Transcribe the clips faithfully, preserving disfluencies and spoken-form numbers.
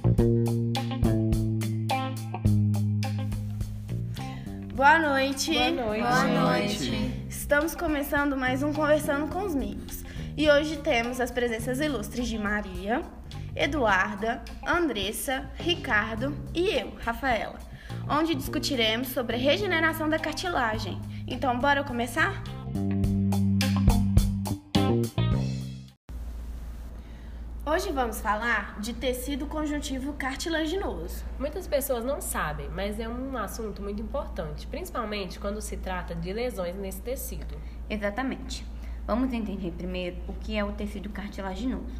Boa noite. Boa noite. Boa noite. Estamos começando mais um Conversando com os Mimos. E hoje temos as presenças ilustres de Maria, Eduarda, Andressa, Ricardo e eu, Rafaela, onde discutiremos sobre a regeneração da cartilagem. Então, bora começar? Hoje vamos falar de tecido conjuntivo cartilaginoso. Muitas pessoas não sabem, mas é um assunto muito importante, principalmente quando se trata de lesões nesse tecido. Exatamente. Vamos entender primeiro o que é o tecido cartilaginoso.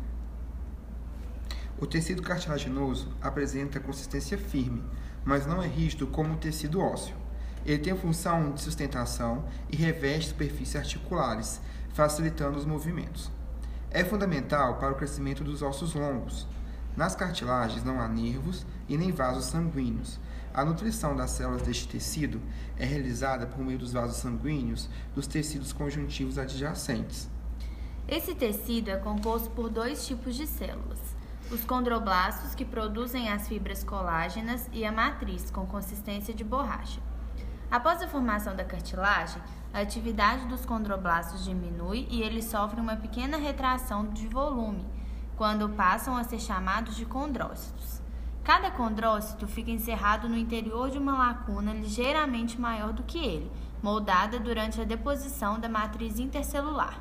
O tecido cartilaginoso apresenta consistência firme, mas não é rígido como o tecido ósseo. Ele tem a função de sustentação e reveste superfícies articulares, facilitando os movimentos. É fundamental para o crescimento dos ossos longos. Nas cartilagens não há nervos e nem vasos sanguíneos. A nutrição das células deste tecido é realizada por meio dos vasos sanguíneos dos tecidos conjuntivos adjacentes. Esse tecido é composto por dois tipos de células: os condroblastos, que produzem as fibras colágenas, e a matriz, com consistência de borracha. Após a formação da cartilagem, a atividade dos condroblastos diminui e eles sofrem uma pequena retração de volume, quando passam a ser chamados de condrócitos. Cada condrócito fica encerrado no interior de uma lacuna ligeiramente maior do que ele, moldada durante a deposição da matriz intercelular.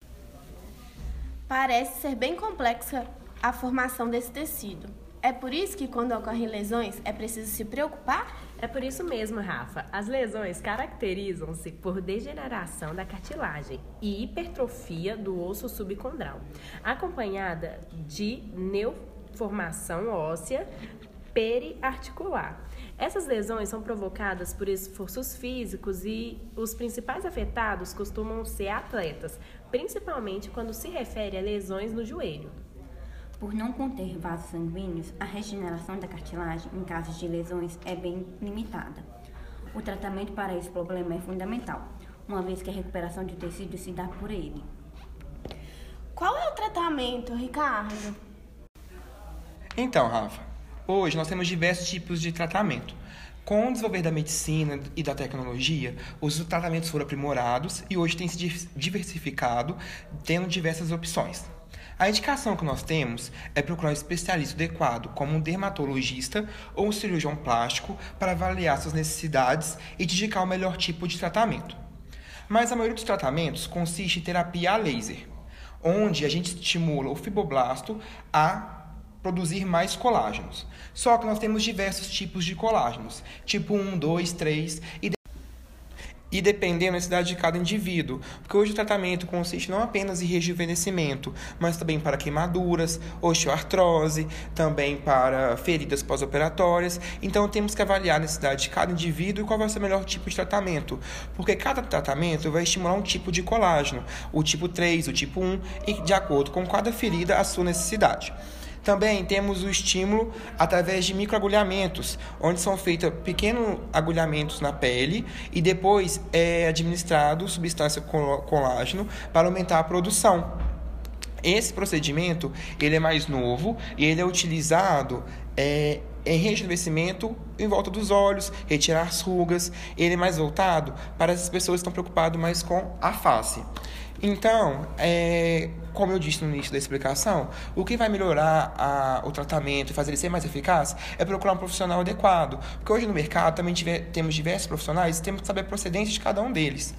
Parece ser bem complexa a formação desse tecido. É por isso que, quando ocorrem lesões, é preciso se preocupar? É por isso mesmo, Rafa. As lesões caracterizam-se por degeneração da cartilagem e hipertrofia do osso subcondral, acompanhada de neoformação óssea periarticular. Essas lesões são provocadas por esforços físicos e os principais afetados costumam ser atletas, principalmente quando se refere a lesões no joelho. Por não conter vasos sanguíneos, a regeneração da cartilagem em casos de lesões é bem limitada. O tratamento para esse problema é fundamental, uma vez que a recuperação de tecido se dá por ele. Qual é o tratamento, Ricardo? Então, Rafa, hoje nós temos diversos tipos de tratamento. Com o desenvolver da medicina e da tecnologia, os tratamentos foram aprimorados e hoje tem se diversificado, tendo diversas opções. A indicação que nós temos é procurar um especialista adequado, como um dermatologista ou um cirurgião plástico, para avaliar suas necessidades e te indicar o melhor tipo de tratamento. Mas a maioria dos tratamentos consiste em terapia a laser, onde a gente estimula o fibroblasto a produzir mais colágenos. Só que nós temos diversos tipos de colágenos, tipo um, dois, três e E dependendo da necessidade de cada indivíduo, porque hoje o tratamento consiste não apenas em rejuvenescimento, mas também para queimaduras, osteoartrose, também para feridas pós-operatórias. Então temos que avaliar a necessidade de cada indivíduo e qual vai ser o melhor tipo de tratamento, porque cada tratamento vai estimular um tipo de colágeno, o tipo três, o tipo um, e de acordo com cada ferida a sua necessidade. Também temos o estímulo através de microagulhamentos, onde são feitos pequenos agulhamentos na pele e depois é administrado substância colágeno para aumentar a produção. Esse procedimento ele é mais novo e ele é utilizado é, em rejuvenescimento em volta dos olhos, retirar as rugas. Ele é mais voltado para as pessoas que estão preocupadas mais com a face. Então, é, como eu disse no início da explicação, o que vai melhorar a, o tratamento e fazer ele ser mais eficaz é procurar um profissional adequado. Porque hoje no mercado também tiver, temos diversos profissionais e temos que saber a procedência de cada um deles.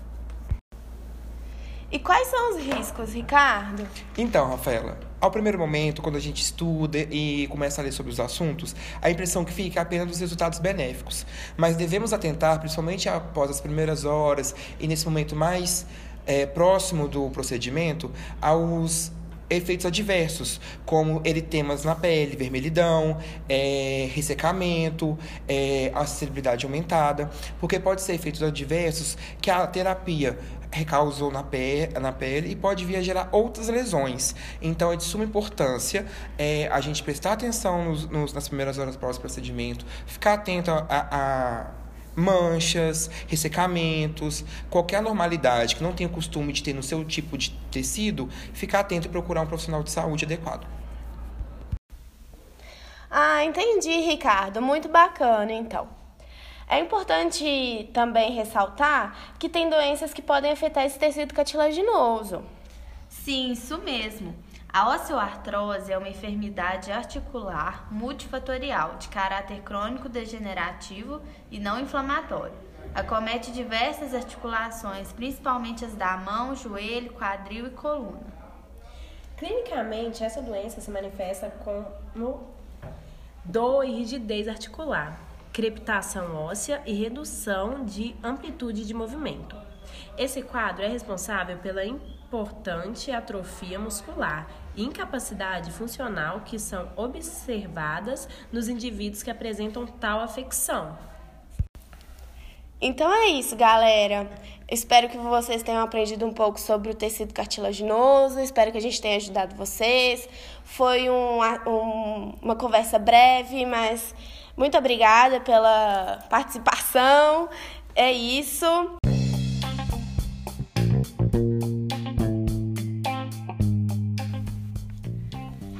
E quais são os riscos, Ricardo? Então, Rafaela, ao primeiro momento, quando a gente estuda e começa a ler sobre os assuntos, a impressão que fica é apenas dos resultados benéficos. Mas devemos atentar, principalmente após as primeiras horas e nesse momento mais é, próximo do procedimento, aos efeitos adversos, como eritemas na pele, vermelhidão, é, ressecamento, é, acessibilidade aumentada, porque pode ser efeitos adversos que a terapia recausou na, pe- na pele e pode vir a gerar outras lesões. Então é de suma importância é, a gente prestar atenção nos, nos, nas primeiras horas após o procedimento, ficar atento a, a manchas, ressecamentos, qualquer anormalidade que não tenha o costume de ter no seu tipo de tecido, ficar atento e procurar um profissional de saúde adequado. Ah, entendi, Ricardo. Muito bacana, então. É importante também ressaltar que tem doenças que podem afetar esse tecido cartilaginoso. Sim, isso mesmo. A osteoartrose é uma enfermidade articular multifatorial de caráter crônico degenerativo e não inflamatório. Acomete diversas articulações, principalmente as da mão, joelho, quadril e coluna. Clinicamente, essa doença se manifesta como dor e rigidez articular, crepitação óssea e redução de amplitude de movimento. Esse quadro é responsável pela importante atrofia muscular e incapacidade funcional que são observadas nos indivíduos que apresentam tal afecção. Então é isso, galera. Espero que vocês tenham aprendido um pouco sobre o tecido cartilaginoso. Espero que a gente tenha ajudado vocês. Foi um, um, uma conversa breve, mas muito obrigada pela participação. É isso.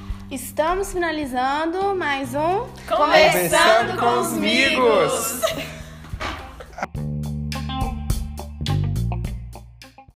Estamos finalizando mais um Conversando com os Migos.